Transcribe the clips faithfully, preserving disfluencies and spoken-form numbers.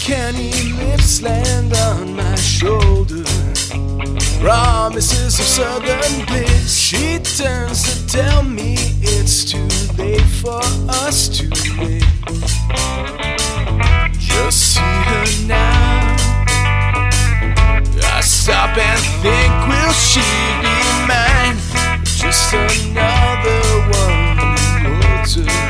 Uncanny lips land on my shoulder, promises of southern bliss. She turns to tell me it's too late for us to live. Just see her now. I stop and think, will she be mine? Just another one older.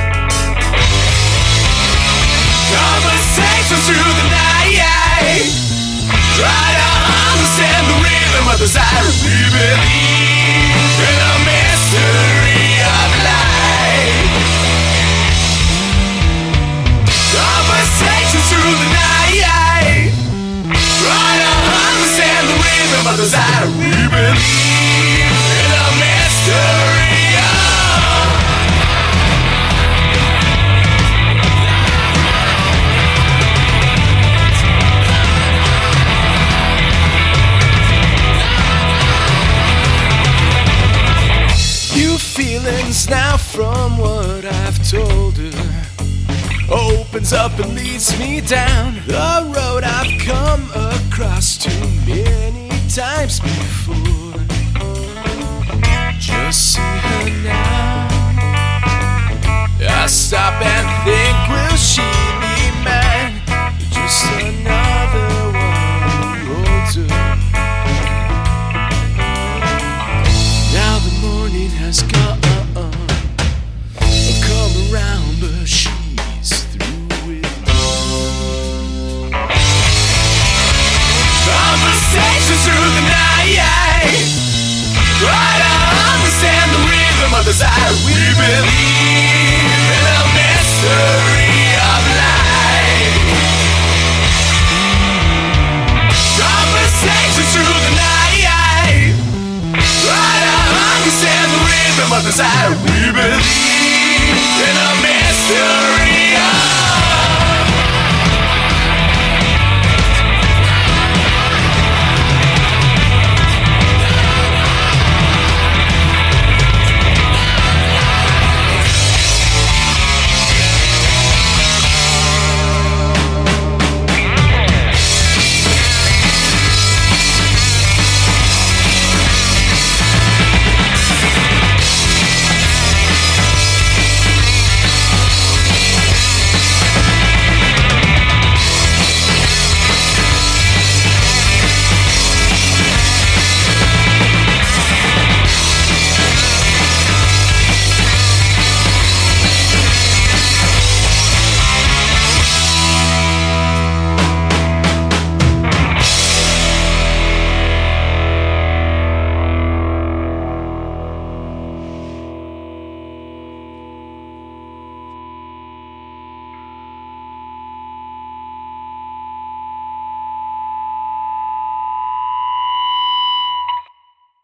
Conversations through the night, try to understand the rhythm of desire. We believe in the mystery of life. Conversations through the night, try to understand the rhythm of desire. We believe in the mystery of feelings now from what I've told her opens up and leads me down the road I've come across too many times before. Just see her now. I stop and think, will she be mine? Just another one older. Now the morning has gone, I've come around, but she's through with me. Conversations through the night, try to understand the rhythm of desire. We believe